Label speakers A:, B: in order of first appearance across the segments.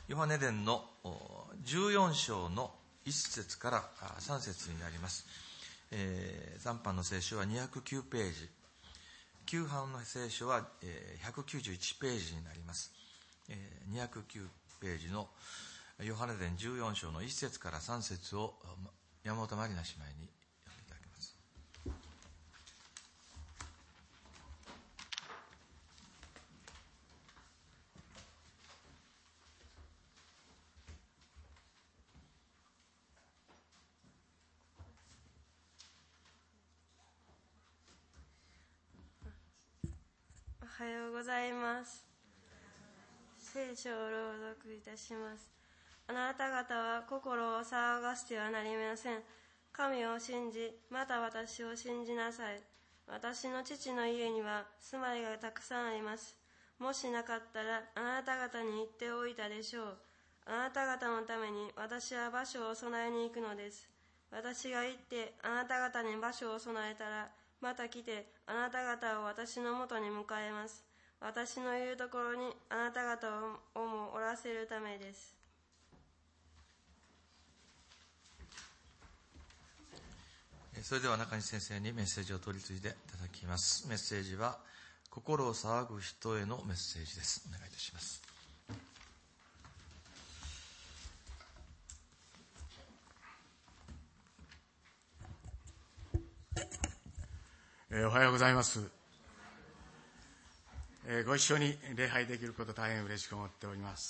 A: ヨハネ伝の14章の1節から3節になります。残版の聖書は209ページ、旧版の聖書は191ページになります。209ページのヨハネ伝14章の1節から3節を山本まりな姉妹に読んでいただきます。
B: おはようございます。聖書を朗読いたします。あなた方は心を騒がしてはなりません。神を信じ、また私を信じなさい。私の父の家には住まいがたくさんあります。もしなかったらあなた方に言っておいたでしょう。あなた方のために私は場所を備えに行くのです。私が行ってあなた方に場所を備えたら、また来てあなた方を私のもとに迎えます。私のいるところにあなた方をもおらせるためです。
A: それでは中西先生にメッセージを取り継いでいただきます。メッセージは心を騒ぐ人へのメッセージです。お願いいたします。
C: おはようございます。ご一緒に礼拝できること大変嬉しく思っております。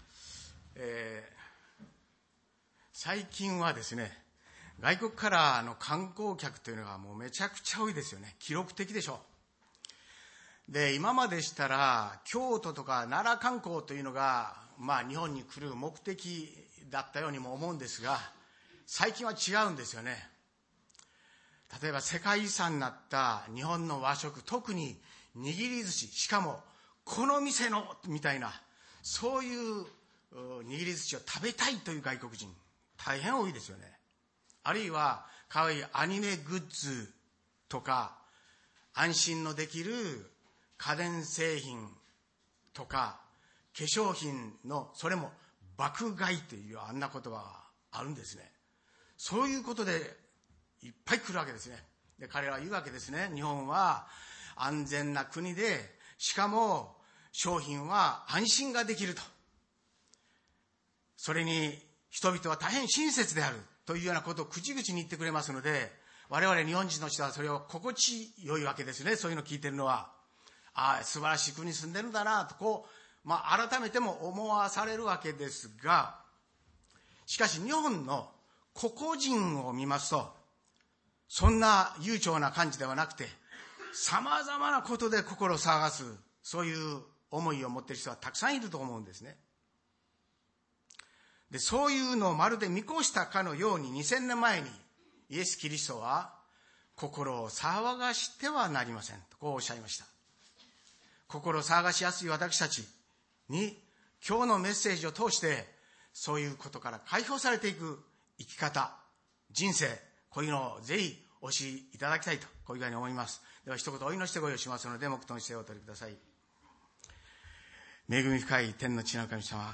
C: 最近はですね、外国からの観光客というのがもうめちゃくちゃ多いですよね。記録的でしょう。で、今までしたら京都とか奈良観光というのが日本に来る目的だったようにも思うんですが、最近は違うんですよね。例えば世界遺産になった日本の和食、特に握り寿司、しかもこの店のみたいな、そういう握り寿司を食べたいという外国人大変多いですよね。あるいは可愛いアニメグッズとか、安心のできる家電製品とか化粧品の、それも爆買いというあんな言葉があるんですね。そういうことでいっぱい来るわけですね。で、彼らは言うわけですね。日本は安全な国で、しかも商品は安心ができると。それに人々は大変親切であるというようなことを口々に言ってくれますので、我々日本人の人はそれを心地よいわけですね。そういうのを聞いてるのは、素晴らしい国に住んでるんだなと、改めても思わされるわけですが、しかし日本の個々人を見ますと、そんな悠長な感じではなくて、様々なことで心を騒がす、そういう思いを持っている人はたくさんいると思うんですね。で、そういうのをまるで見越したかのように2000年前にイエス・キリストは心を騒がしてはなりませんとこうおっしゃいました。心を騒がしやすい私たちに今日のメッセージを通してそういうことから解放されていく生き方、人生、こういうのをぜひお教えいただきたいとこういうふうに思います。では一言お祈りしてご用意しますので黙祷の姿勢をお取りください。恵み深い天の地の神様、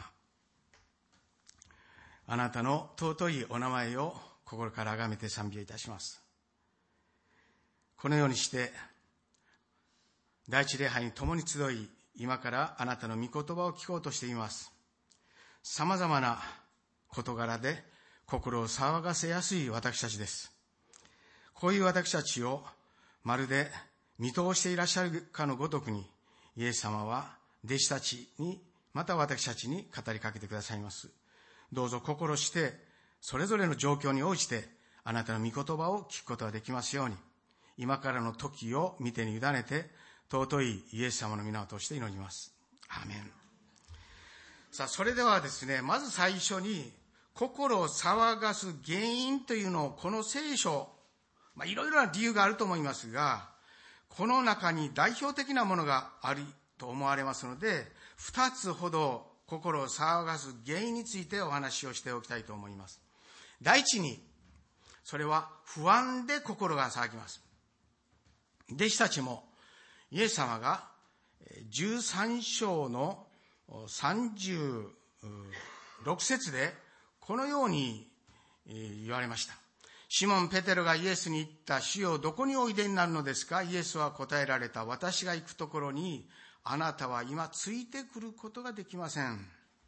C: あなたの尊いお名前を心から崇めて賛美をいたします。このようにして第一礼拝に共に集い、今からあなたの御言葉を聞こうとしています。さまざまな事柄で心を騒がせやすい私たちです。こういう私たちをまるで見通していらっしゃるかのごとくに、イエス様は弟子たちに、また私たちに語りかけてくださいます。どうぞ心してそれぞれの状況に応じてあなたの御言葉を聞くことができますように、今からの時を見てに委ねて尊いイエス様の皆を通して祈ります。アーメン。さあ、それではですね、まず最初に心を騒がす原因というのをこの聖書、いろいろな理由があると思いますが、この中に代表的なものがあると思われますので、2つほど心を騒がす原因についてお話をしておきたいと思います。第一に、それは不安で心が騒ぎます。弟子たちもイエス様が13章の30 6節でこのように言われました。シモン・ペテロがイエスに言った。主よ、どこにおいでになるのですか？イエスは答えられた。私が行くところにあなたは今ついてくることができません。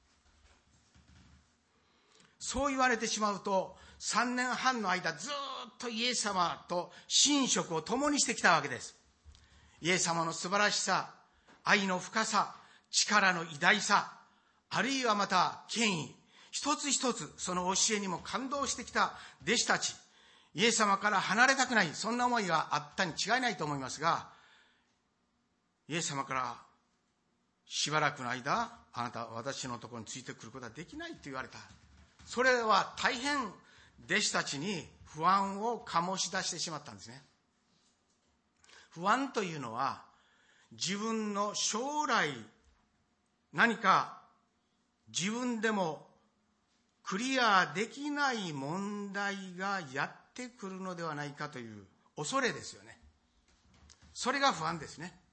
C: そう言われてしまうと、3年半の間ずっとイエス様と寝食を共にしてきたわけです。イエス様の素晴らしさ、愛の深さ、力の偉大さ、あるいはまた権威、一つ一つその教えにも感動してきた弟子たち、イエス様から離れたくない、そんな思いがあったに違いないと思いますが、イエス様からしばらくの間、あなたは私のところについてくることはできないと言われた。それは大変弟子たちに不安を醸し出してしまったんですね。不安というのは、自分の将来何か自分でもクリアできない問題がやってくるのではないかという恐れですよね。それが不安ですね。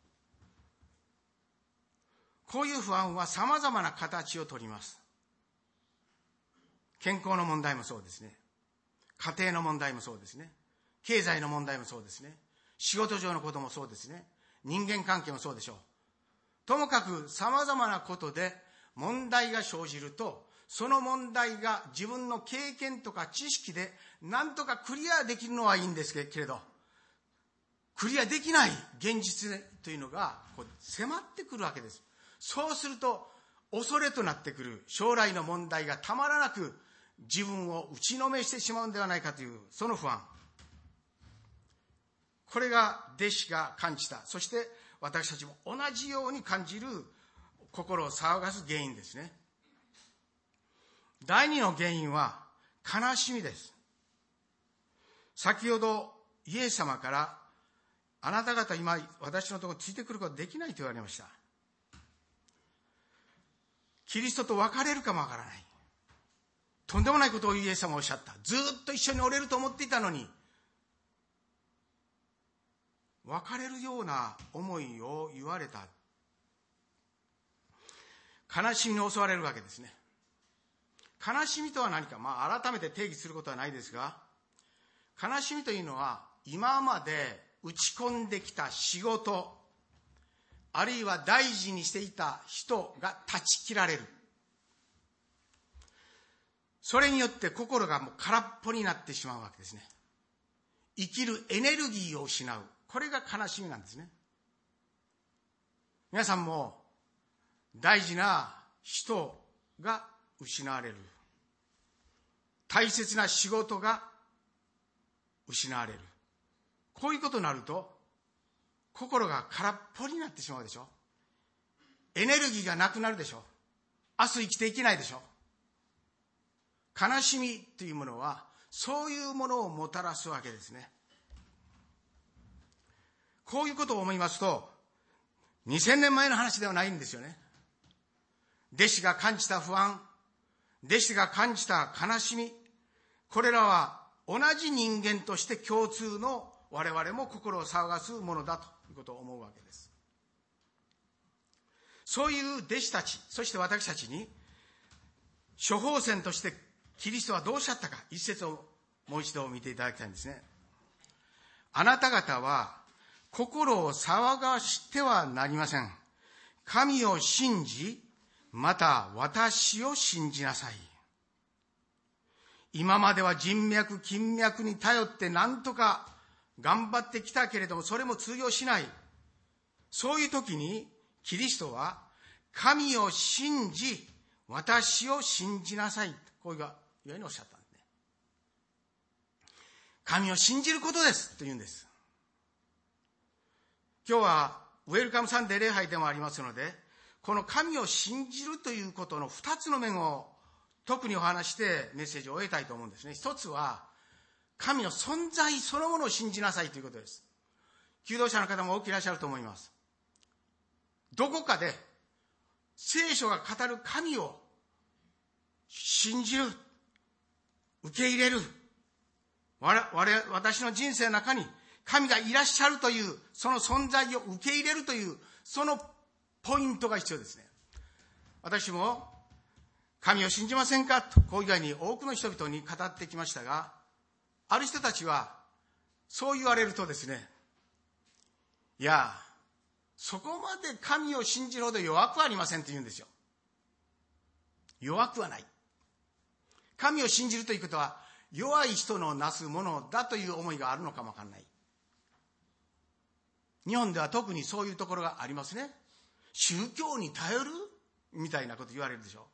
C: こういう不安は様々な形をとります。健康の問題もそうですね。家庭の問題もそうですね。経済の問題もそうですね。仕事上のこともそうですね。人間関係もそうでしょう。ともかく様々なことで問題が生じると、その問題が自分の経験とか知識で何とかクリアできるのはいいんですけれど、クリアできない現実というのが迫ってくるわけです。そうすると恐れとなってくる将来の問題がたまらなく自分を打ちのめしてしまうんではないかというその不安。これが弟子が感じた。そして私たちも同じように感じる心を騒がす原因ですね。第二の原因は悲しみです。先ほどイエス様からあなた方今私のところについてくることができないと言われました。キリストと別れるかもわからない。とんでもないことをイエス様はおっしゃった。ずっと一緒におれると思っていたのに、別れるような思いを言われた。悲しみに襲われるわけですね。悲しみとは何か、改めて定義することはないですが、悲しみというのは今まで打ち込んできた仕事、あるいは大事にしていた人が断ち切られる。それによって心がもう空っぽになってしまうわけですね。生きるエネルギーを失う。これが悲しみなんですね。皆さんも大事な人が失われる。大切な仕事が失われる。こういうことになると心が空っぽになってしまうでしょ。エネルギーがなくなるでしょ。明日生きていけないでしょ。悲しみというものはそういうものをもたらすわけですね。こういうことを思いますと、2000年前の話ではないんですよね。弟子が感じた不安、弟子が感じた悲しみ、これらは同じ人間として共通の我々も心を騒がすものだということを思うわけです。そういう弟子たち、そして私たちに処方箋としてキリストはどうおっしゃったか、一節をもう一度見ていただきたいんですね。あなた方は心を騒がしてはなりません。神を信じ、また私を信じなさい。今までは人脈、金脈に頼って何とか頑張ってきたけれども、それも通用しない。そういう時にキリストは神を信じ、私を信じなさい。こういうようにおっしゃったんですね。神を信じることですと言うんです。今日はウェルカムサンデー礼拝でもありますので、この神を信じるということの2つの面を特にお話してメッセージを終えたいと思うんですね。一つは神の存在そのものを信じなさいということです。求道者の方も多くいらっしゃると思います。どこかで聖書が語る神を信じる、受け入れる、私の人生の中に神がいらっしゃるというその存在を受け入れるというそのポイントが必要ですね。私も神を信じませんかと、こう以外に多くの人々に語ってきましたが、ある人たちはそう言われるとですね、いや、そこまで神を信じるほど弱くはありませんと言うんですよ。弱くはない。神を信じるということは弱い人のなすものだという思いがあるのかもわかんない。日本では特にそういうところがありますね。宗教に頼るみたいなこと言われるでしょ。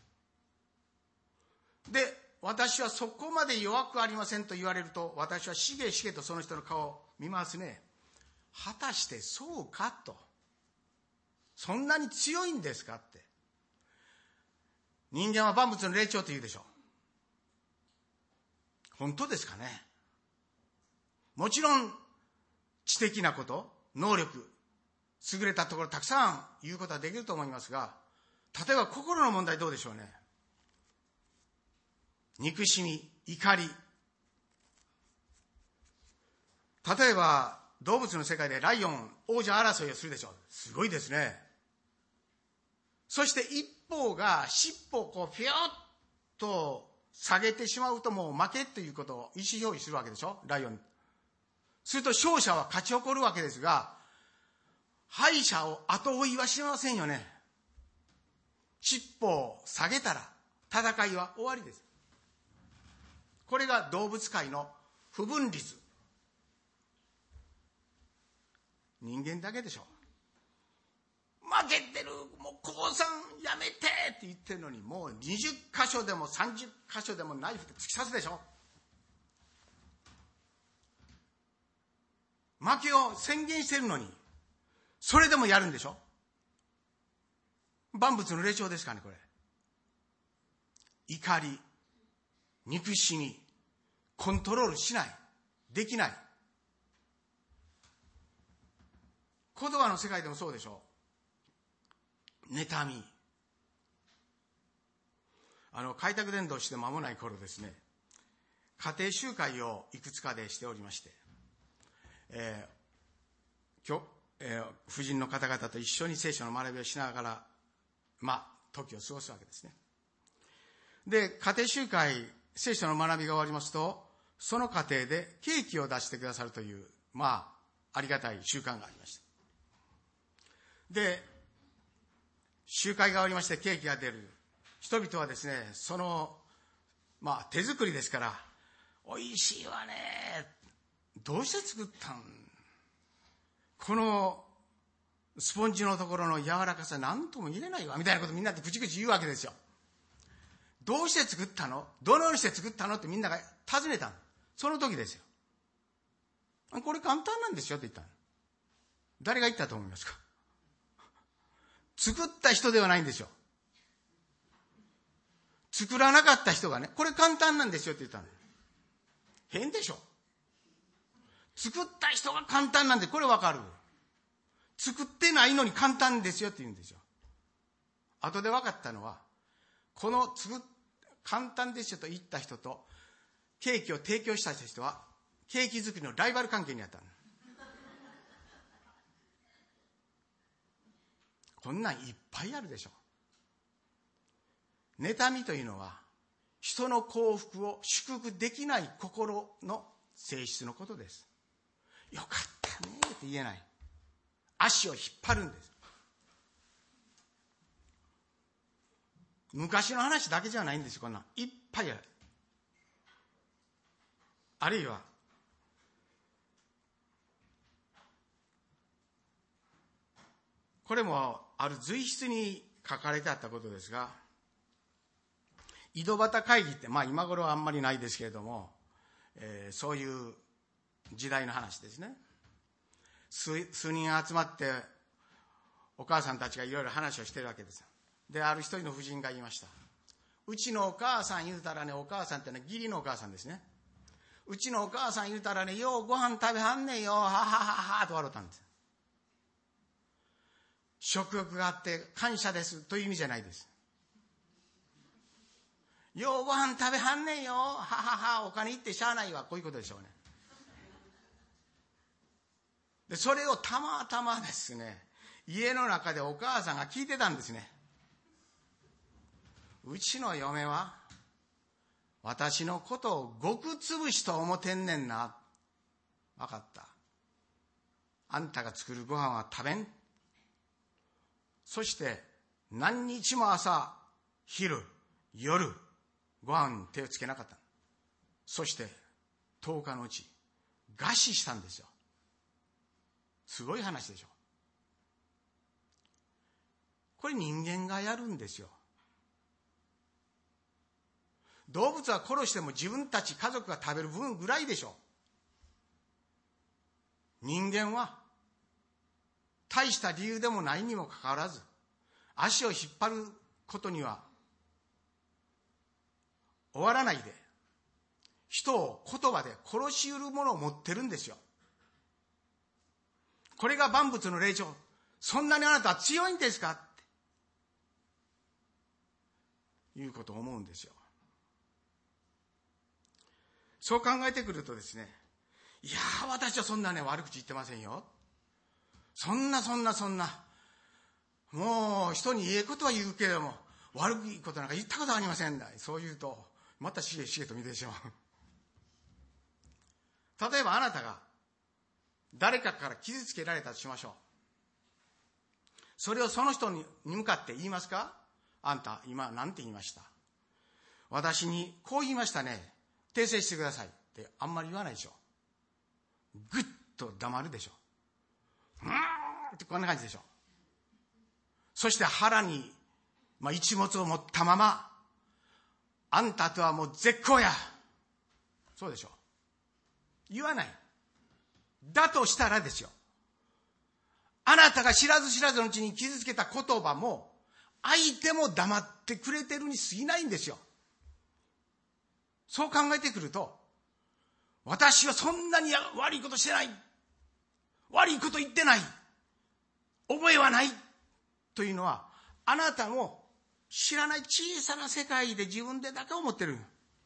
C: で、私はそこまで弱くありませんと言われると、私はしげしげとその人の顔を見ますね。果たしてそうかと。そんなに強いんですかって。人間は万物の霊長と言うでしょう。本当ですかね。もちろん知的なこと、能力、優れたところたくさん言うことはできると思いますが、例えば心の問題どうでしょうね。憎しみ、怒り。例えば動物の世界でライオン王者争いをするでしょう。すごいですね。そして一方が尻尾をこうピュッと下げてしまうともう負けということを意思表示するわけでしょ、ライオン。すると勝者は勝ち誇るわけですが、敗者を後追いはしませんよね。尻尾を下げたら戦いは終わりです。これが動物界の不分律。人間だけでしょ。負けてる、もう降参やめてって言ってるのに、もう20箇所でも30箇所でもナイフで突き刺すでしょ。負けを宣言してるのに、それでもやるんでしょ。万物の霊長ですかね、これ。怒り、憎しみ、コントロールしない、できない。言葉の世界でもそうでしょう。妬み。開拓伝道して間もない頃ですね、家庭集会をいくつかでしておりまして、婦人の方々と一緒に聖書の学びをしながら、時を過ごすわけですね。で、家庭集会、聖書の学びが終わりますと、その家庭でケーキを出してくださるという、ありがたい習慣がありました。で、集会が終わりましてケーキが出る。人々はですね、その、手作りですから、美味しいわね。どうして作ったん？このスポンジのところの柔らかさ何とも言えないわみたいなことみんなで口々言うわけですよ。どうして作ったの？どのようにして作ったのってみんなが尋ねたの。その時ですよ。これ簡単なんですよって言ったの。誰が言ったと思いますか？作った人ではないんですよ。作らなかった人がね、これ簡単なんですよって言ったの。変でしょ。作った人が簡単なんで、これわかる。作ってないのに簡単ですよって言うんですよ。後で分かったのは、この簡単ですよと言った人と、ケーキを提供した人は、ケーキ作りのライバル関係にあったの。こんなんいっぱいあるでしょ。妬みというのは、人の幸福を祝福できない心の性質のことです。よかったねって言えない。足を引っ張るんです。昔の話だけじゃないんですよ、こんなん。いっぱいある。あるいは、これもある随筆に書かれてあったことですが、井戸端会議って、今頃はあんまりないですけれども、そういう時代の話ですね。数人集まってお母さんたちがいろいろ話をしてるわけです。で、ある一人の婦人が言いました。うちのお母さん言うたらね、お母さんってのは義理のお母さんですね。うちのお母さん言うたらね、ようご飯食べはんねんよ、ははははと笑ったんです。食欲があって感謝ですという意味じゃないです。ようご飯食べはんねんよ、ははは、お金いってしゃあないわ、こういうことでしょうね。で、それをたまたまですね、家の中でお母さんが聞いてたんですね。 うちの嫁は私のことをごくつぶしと思ってんねんな。わかった。あんたが作るご飯は食べん。そして何日も朝、昼、夜、ご飯に手をつけなかった。そして10日のうち餓死したんですよ。すごい話でしょ。これ人間がやるんですよ。動物は殺しても自分たち家族が食べる分ぐらいでしょ。人間は大した理由でもないにもかかわらず足を引っ張ることには終わらないで、人を言葉で殺し得るものを持ってるんですよ。これが万物の霊長。そんなにあなたは強いんですかっていうことを思うんですよ。そう考えてくるとですね、いやー、私はそんなね悪口言ってませんよ。そんなもう人に言えことは言うけれども悪いことなんか言ったことありませんだ。そう言うとまたしげしげと見てしまう。例えばあなたが誰かから傷つけられたとしましょう。それをその人に向かって言いますか？あんた今何て言いました？私にこう言いましたね、訂正してくださいってあんまり言わないでしょ。ぐっと黙るでしょ。ってこんな感じでしょ。そして腹に、一物を持ったまま、あんたとはもう絶好や。そうでしょ。言わない。だとしたらですよ。あなたが知らず知らずのうちに傷つけた言葉も、相手も黙ってくれてるに過ぎないんですよ。そう考えてくると、私はそんなに悪いことしてない。悪いこと言ってない。覚えはない。というのは、あなたも知らない小さな世界で自分でだけ思ってる。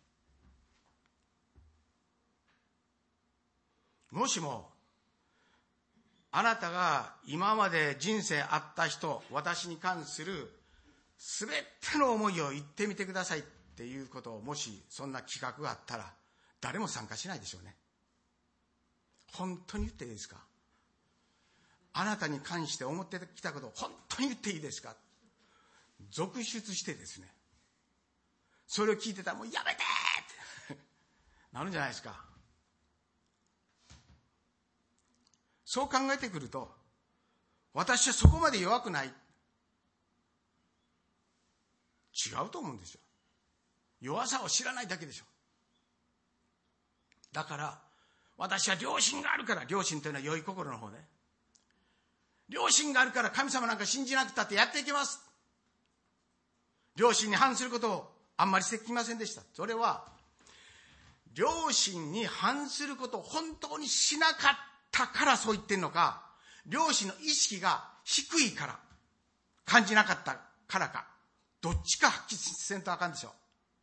C: もしも、あなたが今まで人生あった人、私に関するすべての思いを言ってみてくださいっていうことを、もしそんな企画があったら、誰も参加しないでしょうね。本当に言っていいですか？あなたに関して思ってきたことを本当に言っていいですか？続出してですね、それを聞いてたらもうやめてってなるんじゃないですか。そう考えてくると、私はそこまで弱くない。違うと思うんですよ。弱さを知らないだけでしょ。だから私は良心があるから、良心というのは良い心の方ね。良心があるから神様なんか信じなくたってやっていけます。良心に反することをあんまりしてきませんでした。それは良心に反することを本当にしなかったからそう言ってんのか、良心の意識が低いから感じなかったからか、どっちかはっきりせんとあかんでしょう。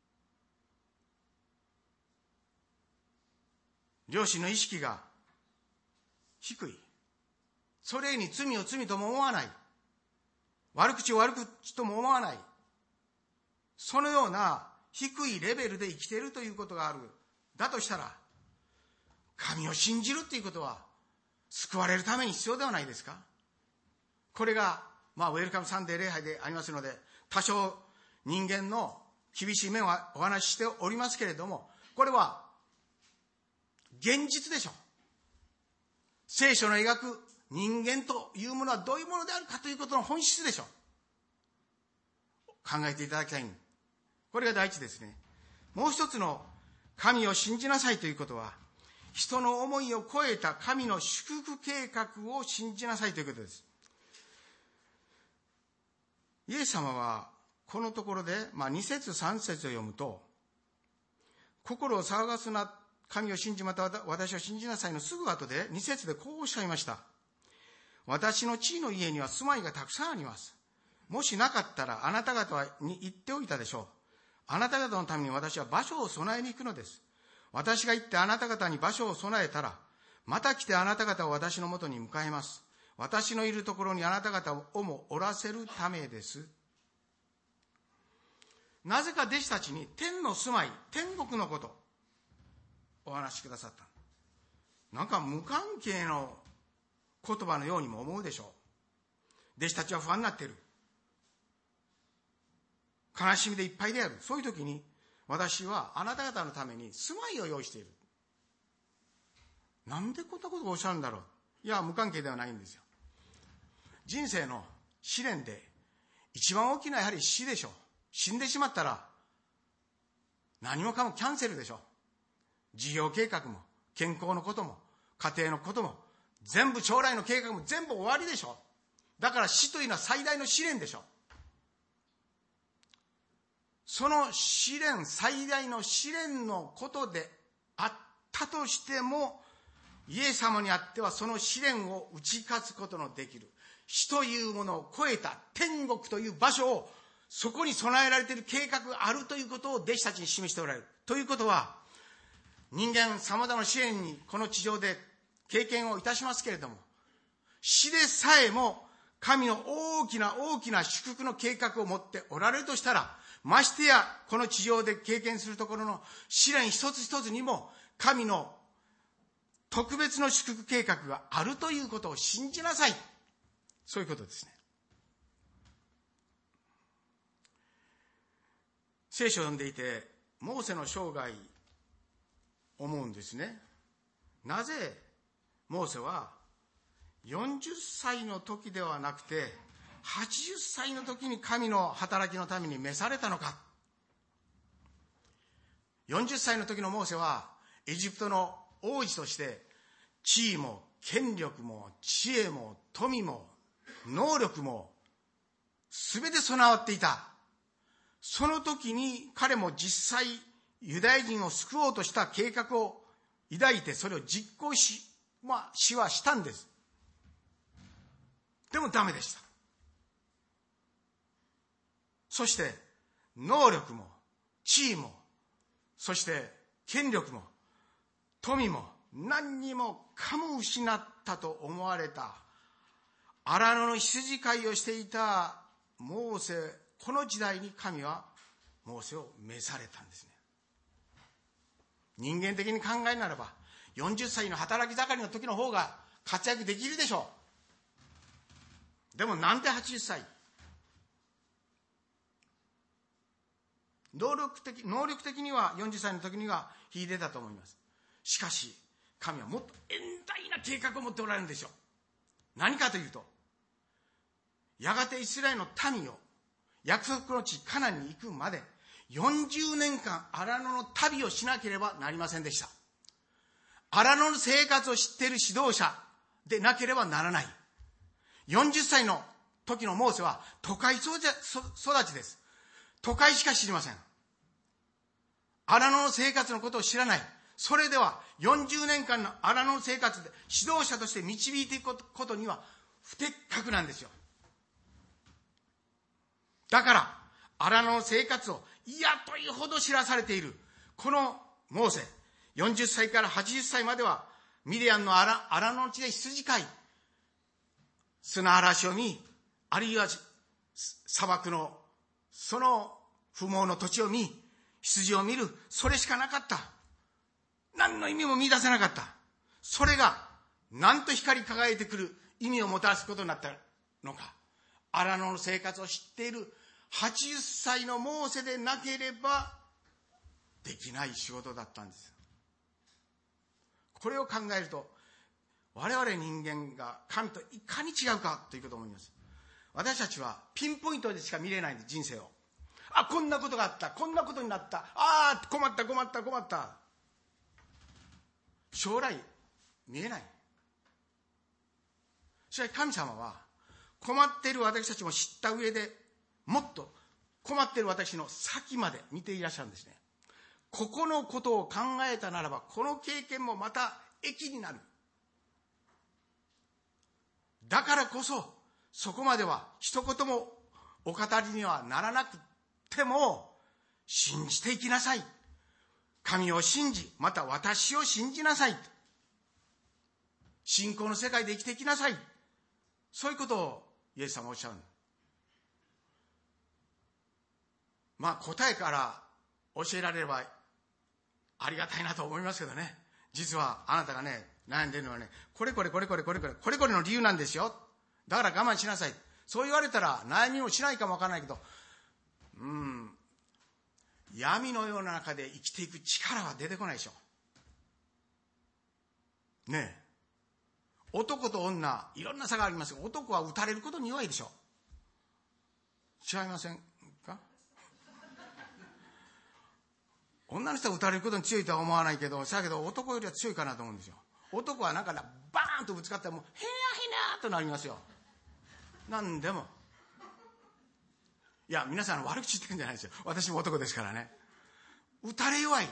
C: 良心の意識が低い。それに罪を罪とも思わない。悪口を悪口とも思わない。そのような低いレベルで生きているということがある。だとしたら、神を信じるということは救われるために必要ではないですか？これが、ウェルカムサンデー礼拝でありますので、多少人間の厳しい面はお話ししておりますけれども、これは現実でしょ。聖書の描く人間というものはどういうものであるかということの本質でしょ。考えていただきたい。これが第一ですね。もう一つの神を信じなさいということは、人の思いを超えた神の祝福計画を信じなさいということです。イエス様はこのところで、2節3節を読むと、心を騒がすな、神を信じ、また私を信じなさいのすぐ後で2節でこうおっしゃいました。私の地の家には住まいがたくさんあります。もしなかったらあなた方に言っておいたでしょう。あなた方のために私は場所を備えに行くのです。私が行ってあなた方に場所を備えたら、また来てあなた方を私のもとに迎えます。私のいるところにあなた方をもおらせるためです。 なぜか弟子たちに天の住まい、天国のことお話しくださった。なんか無関係の言葉のようにも思うでしょう。弟子たちは不安になっている。悲しみでいっぱいである。そういう時に、私はあなた方のために住まいを用意している。なんでこんなことをおっしゃるんだろう。いや、無関係ではないんですよ。人生の試練で一番大きなやはり死でしょう。死んでしまったら何もかもキャンセルでしょう。事業計画も健康のことも家庭のことも全部、将来の計画も全部終わりでしょう。だから死というのは最大の試練でしょう。その試練、最大の試練のことであったとしても、イエス様にあってはその試練を打ち勝つことのできる、死というものを超えた天国という場所を、そこに備えられている計画があるということを弟子たちに示しておられる。ということは、人間様々な試練にこの地上で経験をいたしますけれども、死でさえも神の大きな大きな祝福の計画を持っておられるとしたら、ましてやこの地上で経験するところの試練一つ一つにも神の特別の祝福計画があるということを信じなさい。そういうことですね。聖書を読んでいて、モーセの生涯思うんですね。なぜモーセは40歳の時ではなくて80歳の時に神の働きのために召されたのか。40歳の時のモーセはエジプトの王子として地位も権力も知恵も富も能力も全て備わっていた。その時に彼も実際ユダヤ人を救おうとした計画を抱いて、それを実行しはしたんです。でもダメでした。そして能力も地位も、そして権力も富も何にもかも失ったと思われた荒野の羊飼いをしていたモーセ、この時代に神はモーセを召されたんですね。人間的に考えるならば40歳の働き盛りの時の方が活躍できるでしょう。でもなんで80歳？能力的には40歳の時には秀でたと思います。しかし神はもっと遠大な計画を持っておられるんでしょう。何かというと、やがてイスラエルの民を約束の地カナンに行くまで40年間荒野の旅をしなければなりませんでした。荒野の生活を知っている指導者でなければならない。40歳の時のモーセは都会育ちです。都会しか知りません。荒野の生活のことを知らない。それでは40年間の荒野の生活で指導者として導いていくことには不適格なんですよ。だから荒野の生活を嫌というほど知らされているこのモーセ、40歳から80歳まではミディアンの荒野の地で羊飼い、砂嵐を見、あるいは砂漠のその不毛の土地を見、羊を見る、それしかなかった。何の意味も見出せなかった。それがなんと光り輝いてくる意味をもたらすことになったのか。荒野の生活を知っている80歳のモーセでなければできない仕事だったんです。これを考えると、我々人間が神といかに違うかということを思います。私たちはピンポイントでしか見れないんです、人生を。あ、こんなことがあった、こんなことになった、ああ、困った。将来見えない。しかし神様は困っている私たちも知った上で、もっと困っている私の先まで見ていらっしゃるんですね。ここのことを考えたならば、この経験もまた益になる。だからこそ、そこまでは一言もお語りにはならなくても、信じていきなさい。神を信じ、また私を信じなさい。信仰の世界で生きていきなさい。そういうことをイエス様はおっしゃる。 答えから教えられればありがたいなと思いますけどね。実はあなたがね、悩んでるのはね、これこれの理由なんですよ。だから我慢しなさい。そう言われたら悩みもしないかもわからないけど、闇のような中で生きていく力は出てこないでしょ。ねえ。男と女、いろんな差がありますが、男は打たれることに弱いでしょ。違いませんか？女の人は打たれることに強いとは思わないけど、だけど男よりは強いかなと思うんですよ。男はなんかバーンとぶつかったらもうへやへやとなりますよ。なんでも。いや、皆さん悪口言ってるんじゃないですよ。私も男ですからね。打たれ弱い。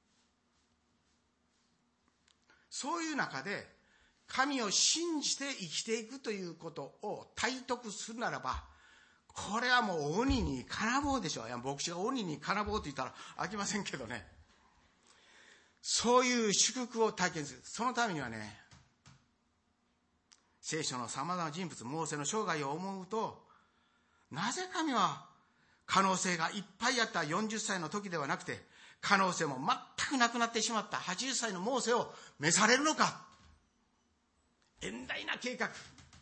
C: そういう中で、神を信じて生きていくということを体得するならば、これはもう鬼に金棒でしょう。いや、牧師が鬼に金棒と言ったら飽きませんけどね。そういう祝福を体験する。そのためにはね、聖書の様々な人物、モーセの生涯を思うと、なぜ神は可能性がいっぱいあった40歳の時ではなくて、可能性も全くなくなってしまった80歳のモーセを召されるのか。遠大な計画。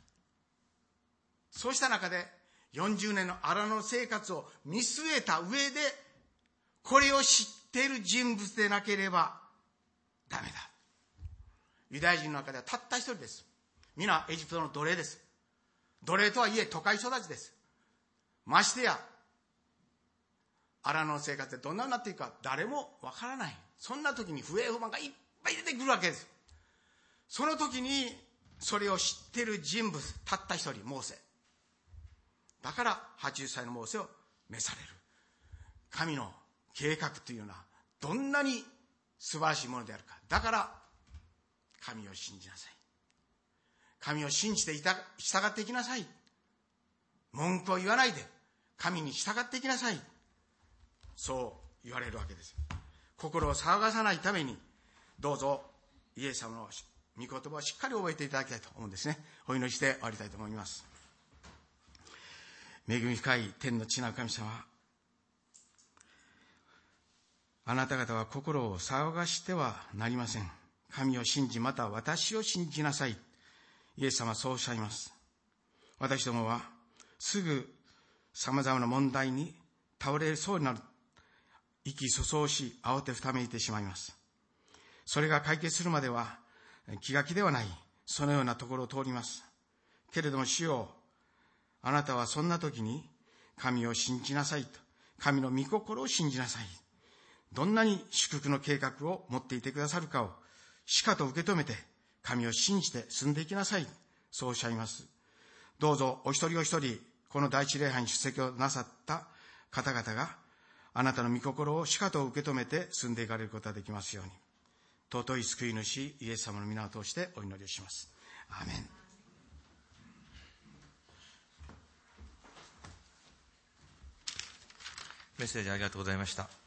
C: そうした中で40年の荒野生活を見据えた上で、これを知っている人物でなければダメだ。ユダヤ人の中ではたった一人です。皆エジプトの奴隷です。奴隷とはいえ都会育ちです。ましてや荒野の生活でどんなになっていくか誰もわからない。そんな時に不平不満がいっぱい出てくるわけです。その時にそれを知っている人物、たった一人、モーセ。だから80歳のモーセを召される。神の計画というのはどんなに素晴らしいものであるか。だから神を信じなさい。神を信じて従っていきなさい。文句を言わないで神に従っていきなさい。そう言われるわけです。心を騒がさないために、どうぞイエス様の御言葉をしっかり覚えていただきたいと思うんですね。お祈りして終わりたいと思います。恵み深い天の父なる神様、あなた方は心を騒がしてはなりません。神を信じ、また私を信じなさい。イエス様はそうおっしゃいます。私どもはすぐ様々な問題に倒れそうになる。意気粗相し、慌てふためいてしまいます。それが解決するまでは気が気ではない、そのようなところを通ります。けれども主よ、あなたはそんな時に神を信じなさいと、神の御心を信じなさい。どんなに祝福の計画を持っていてくださるかをしかと受け止めて、神を信じて進んでいきなさい。そうおっしゃいます。どうぞお一人お一人、この第一礼拝に出席をなさった方々が、あなたの御心をしかと受け止めて進んでいかれることができますように。尊い救い主イエス様の皆を通してお祈りをします。アーメン。
A: メッセージありがとうございました。